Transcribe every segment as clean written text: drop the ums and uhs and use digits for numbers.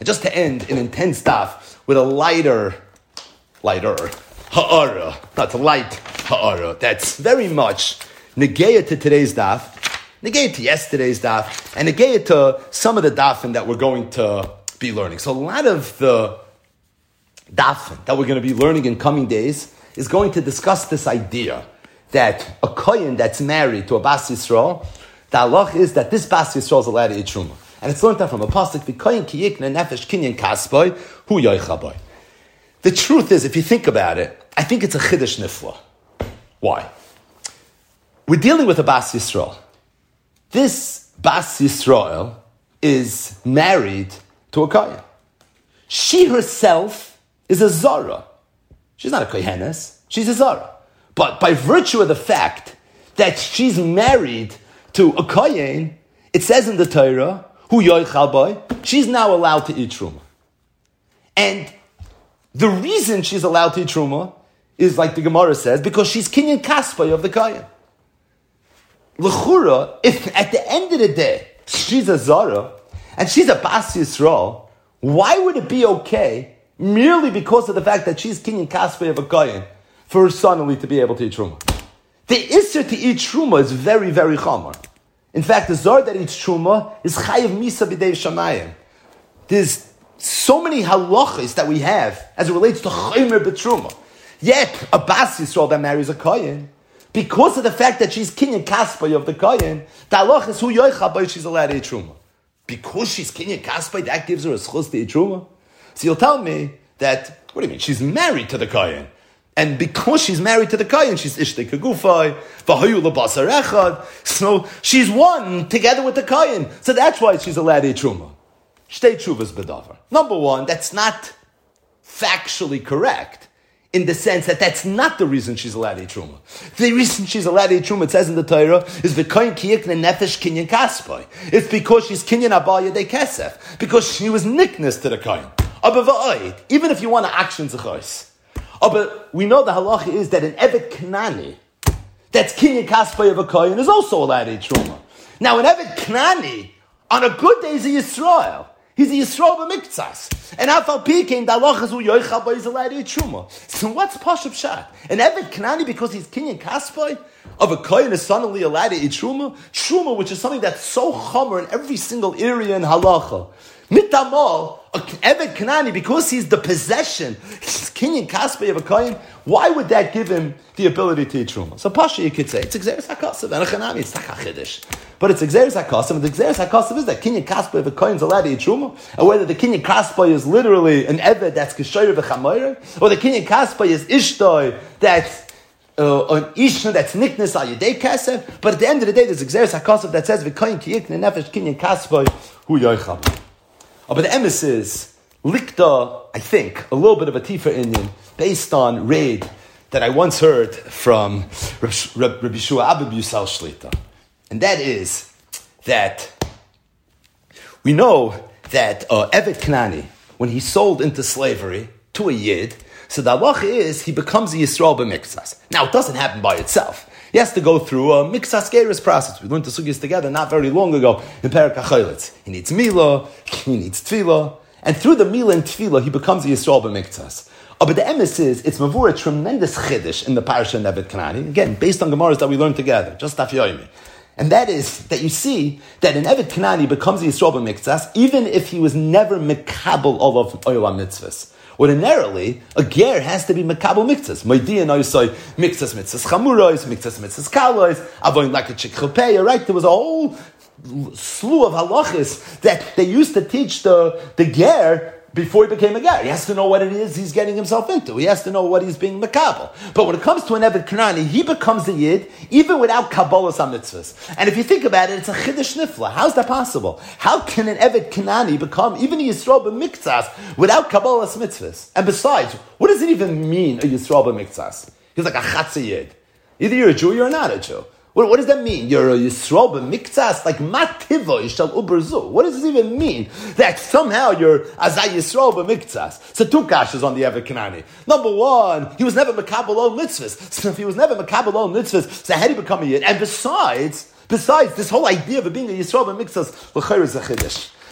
just to end an intense daf with a lighter ha'ara, not a light ha'ara, that's very much negaya to today's daf, negaya to yesterday's daf, and negaya to some of the dafin that we're going to be learning. So a lot of the dafin that we're going to be learning in coming days is going to discuss this idea that a kohen that's married to a Bas Yisrael, the halach is that this Bas Yisrael is allowed to eat truma. And it's learned out from a pasuk, v'kohen ki yikna nefesh kinyan kasboi, hu yoichaboy. The truth is, if you think about it, I think it's a chiddush nifla. Why? We're dealing with a Bas Yisrael. This Bas Yisrael is married to a kohen. She herself is a zara. She's not a kohenes, she's a zara. But by virtue of the fact that she's married to a kohen, it says in the Torah, hu yoichal boy, she's now allowed to eat truma. And the reason she's allowed to eat truma is, like the Gemara says, because she's kinyan kaspa of the kohen. L'chura, if at the end of the day she's a zara and she's a Bas Yisrael, why would it be okay merely because of the fact that she's kinyan kaspa of a kohen for her son-in-law to be able to eat truma? The isser to eat truma is very, very chamor. In fact, the zar that eats truma is chayiv misa b'dei shamayim. There's so many halachas that we have as it relates to chaymer b'truma. Yet, a Bas Yisrael that marries a kohen, because of the fact that she's kinyan kaspa of the kohen, the halach is hu yoichabay, she's allowed to eat truma. Because she's kinyan kaspa, that gives her a schus to eat truma. So you'll tell me that, what do you mean? She's married to the kohen. And because she's married to the kohen, she's ishtei kagufay, v'hayu lebasar echad. So she's one together with the kohen. So that's why she's allowed to eat truma. Shtei tshuvas bedavar. Number one, that's not factually correct in the sense that that's not the reason she's allowed to eat truma. The reason she's allowed to eat truma, it says in the Torah, is v'kohen ki yikna nefesh kinyan kaspai. It's because she's kinyan abaya de kesef. Because she was nickness to the kohen. Aber v'oid, even if you want to action zechos. But we know the halacha is that an Evet Knani, that's kinyan kaspai of a kohen, is also allowed to eat truma. Now, an Evet Knani, on a good day, is a Yisrael. He's a Yisrael b'miktzas. And Afal Peking, the halacha hu yoichabay, is allowed to eat truma. So what's Pashup Shat? An Evet Knani, because he's kinyan kaspai of a kohen, is suddenly allowed to eat truma? Truma, which is something that's so chomer in every single area in halacha. Mitamal, Evet Kanani, because he's the possession, he's kinyan kaspa of a kohen, why would that give him the ability to eat truma? So Pasha, you could say, it's Exeris HaKasav, and a Chanami, it's Taka Chiddush. But it's Exeris HaKasav, and the Exeris HaKasav is that kinyan kaspa of a kohen is allowed to eat truma, or whether the kinyan kaspa is literally an Evet that's Geshoyer v'chamoyer, or the kinyan kaspa is Ishtoi that's an Ishna that's nickness al Yedei Kesef, but at the end of the day, there's Exeris HaKasav that says, v'kohen ki yikna nefesh kinyan kaspa hu yoichab. But the emes is likta, I think, a little bit of a tifa Indian based on raid that I once heard from Rabbi Shua Abib Yusal Shlita. And that is that we know that Evet Knani, when he sold into slavery to a Yid, so the halach is he becomes a Yisrael b'miktzas. Now, it doesn't happen by itself. He has to go through a mikzas geirus process. We learned the sugyas together not very long ago in Perek HaChoylitz. He needs milah, he needs tefillah, and through the milah and tefillah, he becomes a Yisrael b'miktzas. But the emes is, it's mavur a tremendous chiddush in the parasha in Evet Kanani, again, based on Gemaras that we learned together, just Daf Yomi. And that is that you see that an Evet Kanani becomes a Yisrael b'miktzas, even if he was never mekabel of oilam mitzvahs. Ordinarily, a ger has to be mekabel miktzas. Moidiya noisoi miktzas mitzvahs chamurois, miktzas mitzvahs kalois, avoin like a chikchopeya, right? There was a whole slew of halachas that they used to teach the ger before he became a ger. He has to know what it is he's getting himself into. He has to know what he's being mekabel. But when it comes to an Evet Kanani, he becomes a yid even without kabbalas ha-mitzvahs. And if you think about it, it's a chiddush nifla. How's that possible? How can an Evet Kanani become even a Yisrael b'miktzas without kabbalas mitzvahs? And besides, what does it even mean, a Yisrael b'miktzas? He's like a chatzi yid. Either you're a Jew or you're not a Jew. What does that mean? You're a Yisrael b'miktzas, like mativa yishal uberzu. What does this even mean? That somehow you're azay Yisrael b'miktzas. So two kashas on the Evet Kanani. Number one, he was never mekabel ol mitzvahs. So if he was never mekabel ol mitzvahs, so how did he become a yid? And besides this whole idea of it being a Yisrael b'miktzas, l'chayr is a chiddush.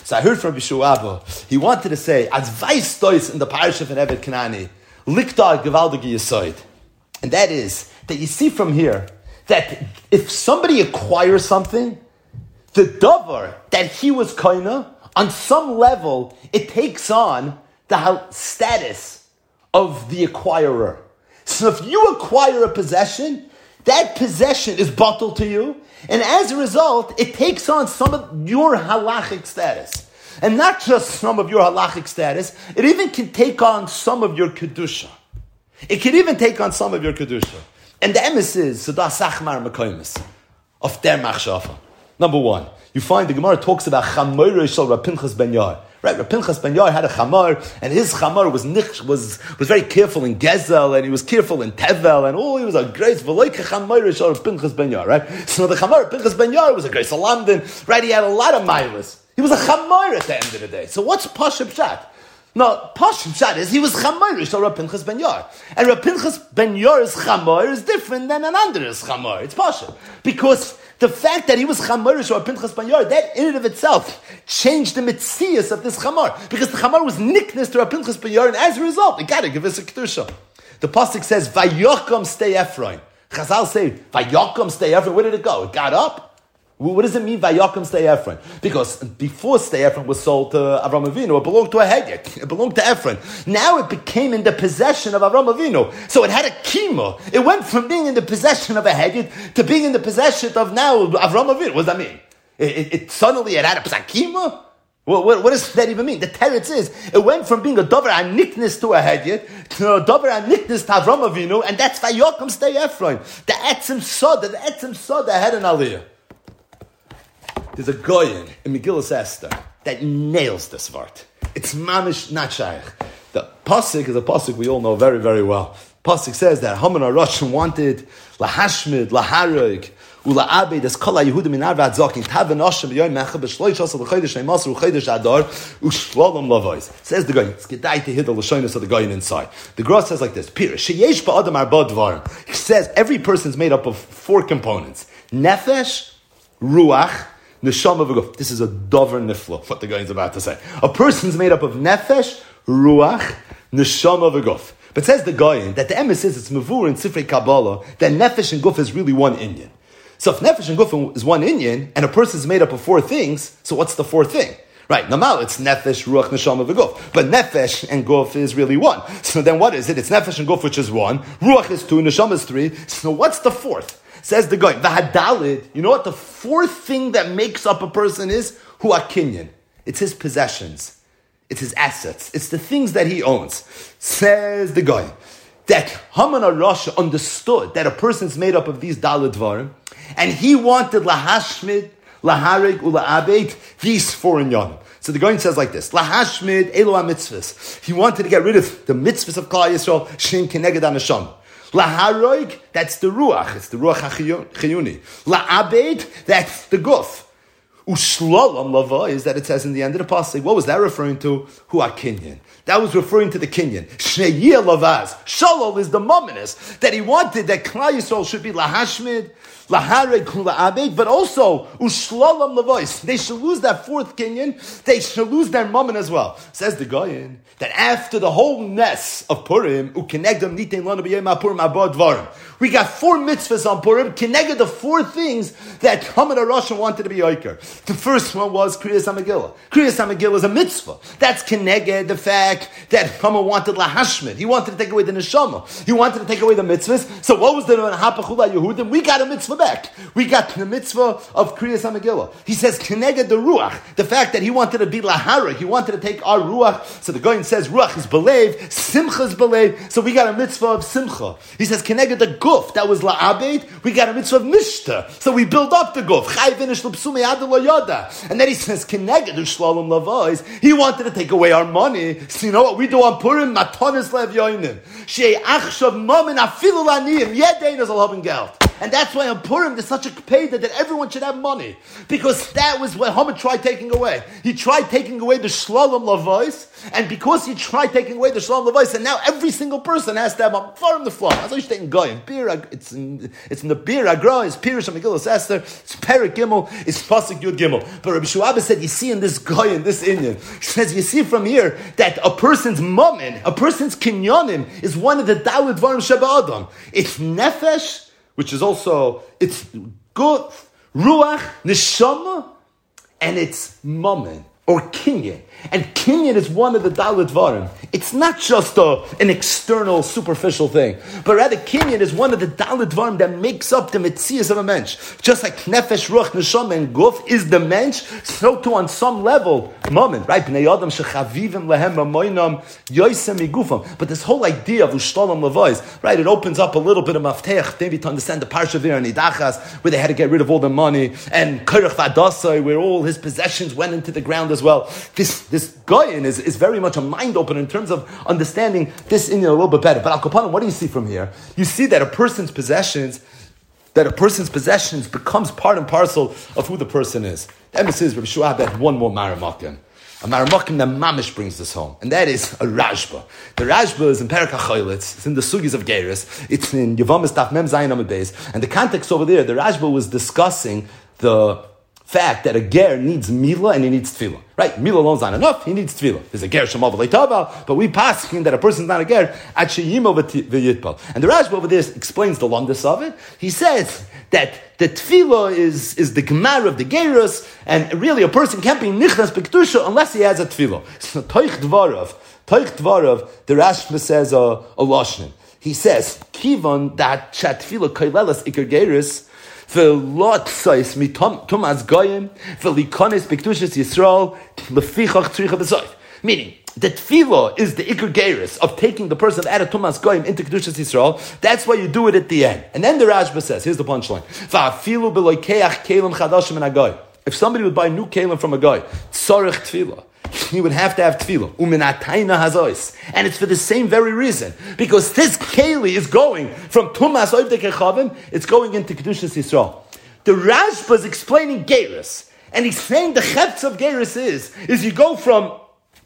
So I heard from Bishu Abba, he wanted to say, as Weiss Dois in the parish of an Evet Kanani, Liktar Gewaldige Yesoid. And that is, that you see from here, that if somebody acquires something, the davar that he was koina, on some level, it takes on the status of the acquirer. So if you acquire a possession, that possession is bottled to you, and as a result, it takes on some of your halachic status. And not just some of your halachic status, it even can take on some of your kedusha. It can even take on some of your kedusha. And the emes is, Sada Sachmar Mekoimis, of their machshafa. Number one, you find the Gemara talks about Chamoir Shel Rav Pinchas ben Yair. Right, Rav Pinchas ben Yair had a chamar, and his chamar was very careful in Gezel, and he was careful in Tevel, and he was a great V'loike Chamoir Shel Rav Pinchas ben Yair, right? So the chamar of Pinchas ben Yair was a great Salamdin, right? He had a lot of milas. He was a chamar at the end of the day. So what's Pashup Pshat? No, Pashup Pshat is he was Chamoir Shel Rav Pinchas ben Yair. And Rav Pinchas ben Yair's chamar is different than an ander's chamar. It's Pashup. Because the fact that he was Chamorish or Pinchas ben Yair, that in and of itself changed the mitzias of this Chamor. Because the Chamor was nickness to Pinchas ben Yair, and as a result, they got to give us a Kedusha. The Pasuk says, Vayokom stay Ephraim. Chazal say, Vayokom stay Ephraim. Where did it go? It got up? What does it mean, Vayokom stay Ephraim? Because before stay Ephraim was sold to Avram Avinu, it belonged to a Hegyek. It belonged to Ephraim. Now it became in the possession of Avram Avinu. So it had a kima. It went from being in the possession of a Hegyek to being in the possession of now Avram Avinu. What does that mean? It suddenly had a kima? What does that even mean? The teretz is, it went from being a dover aniknis to a Hegyek to a dover aniknis to Avram Avinu, and that's Vayokom stay Ephraim. The etzim soda had an aliyah. There's a goyin in Megillas Esther that nails this word. It's mamish not shaykh. The pasuk is a pasuk we all know very, very well. Pasuk says that Haman HaRashim wanted lahashmid, lahareg, ula'abed, as kol ha'yehudim min arva adzokin, taven oshem b'yoyim mecha b'shloish asa l'chodesh ha'masr u'chodesh adar, u'shlalom lavois. Says the goyin, it's gedai to hear the lashonis of the goyin inside. The Gra says like this, Pira, sheyesh ba'adam arba dvarim. He says every person is made up of 4 components. Nefesh, ruach, neshama v'guf. This is a dover niflo, what the guy is about to say. A person's made up of nefesh, ruach, neshama v'guf. But says the guy that the emes says it's mavur in Sifrei Kabbalah that nefesh and guf is really one inyan. So if nefesh and guf is one inyan and a person is made up of 4 things, so what's the 4th thing? Right, normal it's nefesh, ruach, neshama v'guf. But nefesh and guf is really 1. So then what is it? It's nefesh and guf which is 1, ruach is 2, neshama is 3. So what's the 4th? Says the guy, V'hadalid, you know what the 4th thing that makes up a person is? Hu akinyan. It's his possessions. It's his assets. It's the things that he owns. Says the guy, that Haman HaRasha understood that a person's made up of these dalid dvarim, and he wanted lahashmid, laharig, ula'abed, these 4 inyanim. So the guy says like this, lahashmid, elo ha-mitzvahs. He wanted to get rid of the mitzvahs of Klal Yisrael, shin keneged ha-neshama. Laharoig, that's the ruach. It's the ruach hachiyuni. La'abed, that's the guf. Ushlalom lava is that it says in the end of the pasuk. What was that referring to? Hu akinyan. That was referring to the kinyan. Shneiya lavaz. Shalol is the mominus that he wanted that Klal Yisrael should be lahashmid, lahareg, la'abed, but also ushlalom lavais. They should lose that 4th kinyan. They should lose their momin as well. Says the Goyin that after the whole mess of Purim, ukenegdam nitein lanu b'yom Purim abad dvarim. We got 4 mitzvahs on Purim. Keneged the 4 things that Haman HaRasha wanted to be oiker. The first one was Kriyas HaMegillah. Kriyas HaMegillah is a mitzvah. That's keneged the fact that Haman wanted lahashmid. He wanted to take away the neshama. He wanted to take away the mitzvahs. So what was the hapachula Yehudim? We got a mitzvah back. We got the mitzvah of Kriyas HaMegillah. He says keneged the ruach. The fact that he wanted to be lahara. He wanted to take our ruach. So the Goyin says ruach is belev, simcha is belev. So we got a mitzvah of simcha. He says keneged the guf. That was la'abed. We got a mitzvah of mishta. So we build up the guf. Chai vinish l'psumei adel yoda. And then he says keneged u'shlalom lavais. He wanted to take away our money. So you know what we do on Purim? Matonis lev yoinim. Shei achshav mamin afilu laniyim. Yedein is al haben geld. And that's why on Purim there's such a payday that everyone should have money. Because that was what Haman tried taking away. He tried taking away the Shlalom Lavos, and because he tried taking away the Shlalom Lavos, and now every single person has to have a farm the floor. That's why you in Goyim. It's in the Bir Agra, it's Pirish Megillah Esther, it's Perik Gimel, it's Pasuk Yud Gimel. But Rabbi Shu'abah said, you see in this Goyim, this Indian, he says, you see from here that a person's mammon, a person's kinyonim, is one of the Dalit Varim Sheba Adam. It's Nefesh, which is also, it's good, Ruach, Neshama, and it's mammon, or kinyan. And kinyan is one of the Dalit Varim. It's not just an external, superficial thing, but rather kinyan is one of the Dalit Varim that makes up the Metzias of a mensch. Just like Nefesh, Ruach, Neshama, and Guf is the mensch, so too on some level, mammon, right? Bnei Adam shechavivim lehem amoinam yoisem igufam. But this whole idea of Ushtalam Levais, right? It opens up a little bit of Mafteach, maybe to understand the Parsha Vir and Idachas, where they had to get rid of all the money, and Korach Vadasai, where all his possessions went into the ground as well. This Goyin is very much a mind opener in terms of understanding this in a little bit better. But Al Kapanim, what do you see from here? You see that a person's possessions becomes part and parcel of who the person is. The emes is Rabbi Shu'ab had one more Maramakim. A Maramakim that Mamish brings this home, and that is a Rashba. The Rashba is in Perek HaChoylitz, it's in the Sugis of Geirus, it's in Yevamis Daf Mem Zayin Amud Beis, and the context over there, the Rashba was discussing the fact that a ger needs mila and he needs tefillah. Right? Mila alone is not enough, he needs tefillah. There's a ger shemav v'leitaval, but we pass that a person's not a ger, at sheyimo v'yitpal. And the Rashba over there explains the londus of it. He says that the tefillah is the gemara of the gerus, and really a person can't be nichnas b'kedusha unless he has a tefillah. So toich dvarav, the Rashba says a lashon. He says, kivan that tefillah koilelas ikar gerus, V'lot sois mitom az goyim v'likonis b'kedushas Yisrael lefichach tzricha b'soif. Meaning, the tefillah is the ikar gerus of taking the person out of tumas goyim into kedushas Yisrael. That's why you do it at the end. And then the Rashba says, here's the punchline: Va'afilu b'loikeach kelim chadashim min hagoy. If somebody would buy new kelim from a guy, tzorich tefillah, he would have to have tefillah. Uminatayna hazois. And it's for the same very reason. Because this keli is going from Tumas Oivdei Kechavim, it's going into Kedushas Yisrael. The Rashba is explaining Geirus. And he's saying the Chetz of Geirus is you go from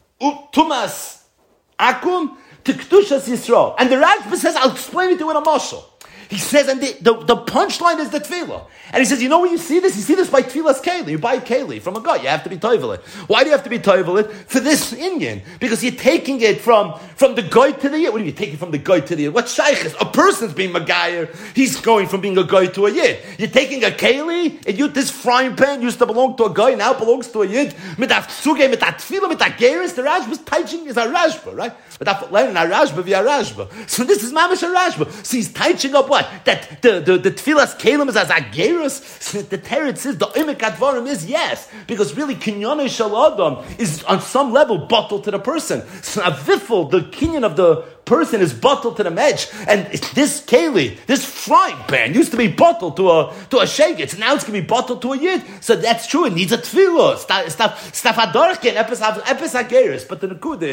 Tumas Akum to Kedushas Yisrael. And the Rashba says, I'll explain it to you in a mashal. He says, and the punchline is the tefillah. And he says, you know where you see this? You see this by tefillah's keli. You buy keli from a guy. You have to be toivelit. Why do you have to be toivelit? For this Indian. Because you're taking it from the guy to the yid. What do you take it from the guy to the yid? What shaykh is? A person's being magayer. He's going from being a guy to a yid. You're taking a keli, and this frying pan used to belong to a guy, now belongs to a yid. Mit that tzuge, mit that tefillah, mit that geirus, the Rashba's teaching is a Rashba, right? But that learning a Rashba via Rashba. So this is mamish a Rashba. So he's teaching up what? That the tefillah's kelim is as a geirus. The Teretz says the Imek Advarim is yes, because really Kinyonei Shel Adam is on some level bottled to the person. So Avifel, the Kinyon of the person is bottled to the medj, and this keli, this frying pan used to be bottled to a shegit, now it's going to be bottled to a yid. So that's true. It needs a tefillah. Staf adorkin epis hageris. But the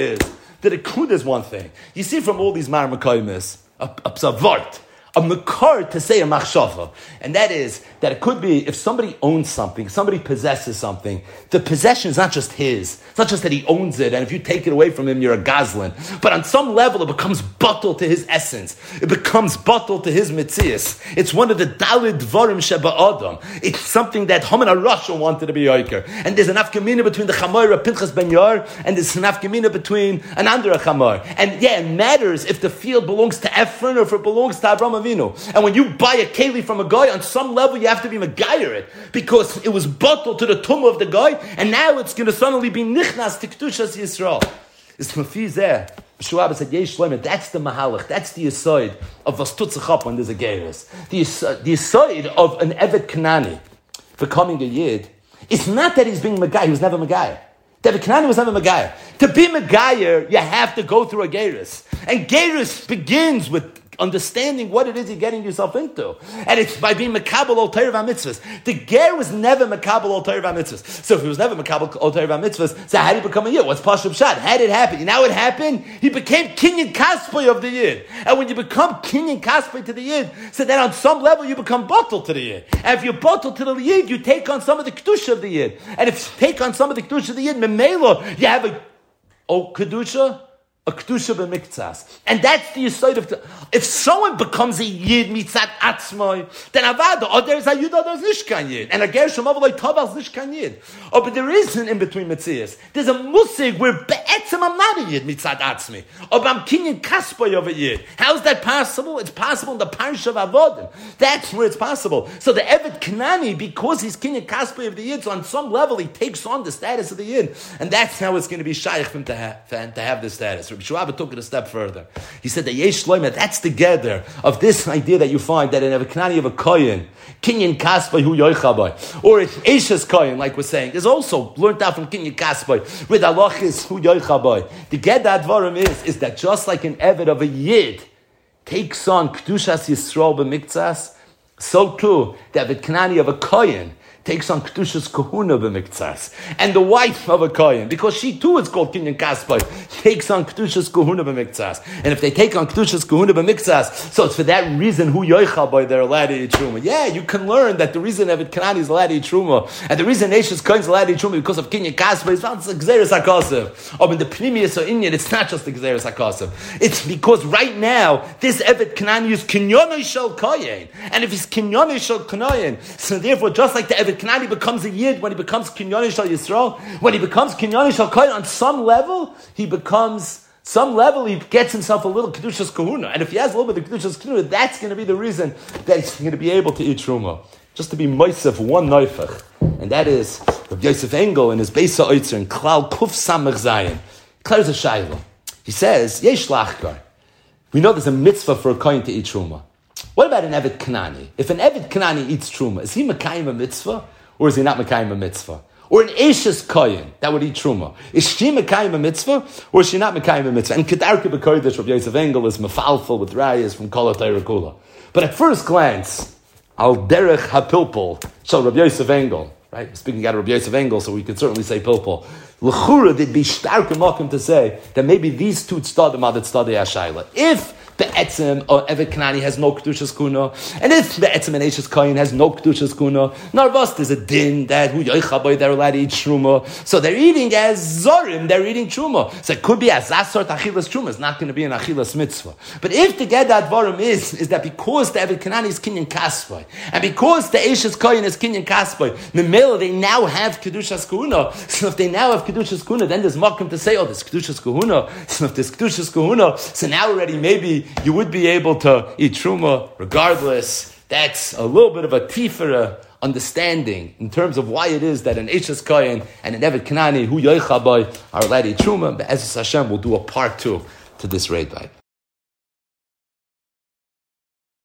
nekuda is one thing. You see from all these marmakaimis a psavart, a makar to say a machshava, and that is that it could be if somebody owns something, somebody possesses something, the possession is not just his. It's not just that he owns it, and if you take it away from him, you're a gazlan. But on some level, it becomes bottled to his essence. It becomes bottled to his mitzias. It's one of the dalid dvarim sheba adam. It's something that Haman HaRasha wanted to be yoiker. And there's an afkamina between the Chamoira Pinchas Ben Yair, and there's an afkamina between an Andra Chamor. And yeah, it matters if the field belongs to Ephron or if it belongs to Avraham Avinu. And when you buy a keli from a guy, on some level you have to be magayer it, because it was bottled to the tumah of the guy, and now it's going to suddenly be nichnas to Kedushas Yisrael. It's mafiz there. Shuab said, Yesh Shloimeh, that's the mahalach, that's the yisoid of was tutzach up when there's a geirus. The yisoid of an Evet Kanani becoming a yid, it's not that he's being magayer, he was never magayer. David Kanani was never magayer. To be magayer, you have to go through a geirus. And geirus begins with understanding what it is you're getting yourself into. And it's by being Makabel Ol Torah VaMitzvahs. The Ger was never Makabel Ol Torah VaMitzvahs. So if he was never Makabel Ol Torah VaMitzvahs, so how did he become a Yid? What's Pashup Shad? How did it happen? You know what happened? He became Kinyan Kaspoy of the Yid. And when you become Kinyan Kaspoy to the Yid, so then on some level you become bottled to the Yid. And if you're bottled to the Yid, you take on some of the Kedusha of the Yid. And if you take on some of the Kedusha of the Yid, Memelo, you have a Kedusha, a Kedusha b'miktzas. And that's the aside of if someone becomes a Yid mitzat atzmai, then avada, or there's a Yid, or there's nishkan Yid. And a Gershom Avaloi Tavas nishkan Yid. Oh, but there is an in-between mitzias. There's a musig where be'etzem I'm not a Yid mitzat atzmi. Or I'm kinyan kaspoy of a Yid. How's that possible? It's possible in the parish of Avodim. That's where it's possible. So the Evet Kanani, because he's kinyan kaspoy of the Yid, so on some level he takes on the status of the Yid. And that's how it's going to be shaykh for him to have this status. Shuava took it a step further. He said that Yesh Shloimeh, that's the gather of this idea that you find that in a Knani of a Kohen, Kinyan Kaspai Hu Yoichabai, or it's Eshes Kohen, like we're saying, is also learned out from Kinyan Kaspai, with Alachis Hu Yoichabai. The gather Advarim is that just like an Eved of a Yid takes on Kedushas Yisrael b'miktzas, so too, the Eved Knani of a Kohen takes on Kedushas Kahuna b'miktzas. And the wife of a Kohen, because she too is called Kinyan Kaspai, takes on Kedushas Kahuna b'miktzas. And if they take on Kedushas Kahuna b'miktzas, so it's for that reason who Yoichabay they're allowed to eat Truma. Yeah, you can learn that the reason Evet Kanani is allowed to eat Truma, and the reason Neshes Kohen is allowed to eat Truma because of Kinyan Kaspai is not the Gzeres HaKosev. Or in the Pnimius or Inyan, it's not just the Gzeres HaKosev. It's because right now, this Evet Kanani is Kinyanoi Shel Kohen. And if he's Kinyanoi Shel Kohen, so therefore just like the Evet Kanani becomes a Yid when he becomes Kinyan Shal Yisrael, when he becomes Kinyan Shal Kohen, on some level, he gets himself a little Kedushas Kahuna. And if he has a little bit of Kedushas Kahuna, that's going to be the reason that he's going to be able to eat Truma. Just to be Moisef one Neufach. And that is Rabbi Yosef Engel in his Beisa Oitzer in Klal Kuf Samach Zayin. Declares a Shaila. He says, Yesh Lachkar. We know there's a mitzvah for a Kohen to eat Truma. What about an Evet Kanani? If an Evet Kanani eats Truma, is he Mekayim a mitzvah? Or is he not Mekayim a mitzvah? Or an Eshes Kohen that would eat Truma. Is she Mekayim a mitzvah? Or is she not Mekayim a mitzvah? And Kedarke B'Kodesh, Rabbi Yosef Engel is mefalfel with rayas from Kol HaTorah Kula. But at first glance, Al Derech HaPilpul, so Rabbi Yosef Engel, right? We're speaking out of Rabbi Yosef Engel, so we could certainly say Pilpul. L'chura, there'd be stark and mokum to say that maybe these two tztadim are the tztadei HaShayla. If the Etzem or Evet Kanani has no Kedushas Kuna, and if the Etzem and Eshes Kohen has no Kedushas Kuna, Narvas, there's a din that Hu Yoichaboy, they're allowed to eat Truma. So they're eating as Zorim, they're eating Truma. So it could be as that sort of Achilas Truma, it's not going to be an Achilas Mitzvah. But if the Gedad Varim is that because the Evet Kanani is Kinyan Kaspai, and because the Eshes Kohen is Kinyan Kaspai, Memela, they now have Kedushas Kuna. So if they now have Kedushas Kuna, then there's Makom to say, oh, there's Kedushas Kuna. So if there's Kedushas Kuna, so now already maybe you would be able to eat Truma regardless. That's a little bit of a tifera understanding in terms of why it is that an Eshes Kohen and an Evet Kanani, Hu Yoichabai, are allowed to eat Truma. But as Hashem, we'll do a part 2 to this raid by.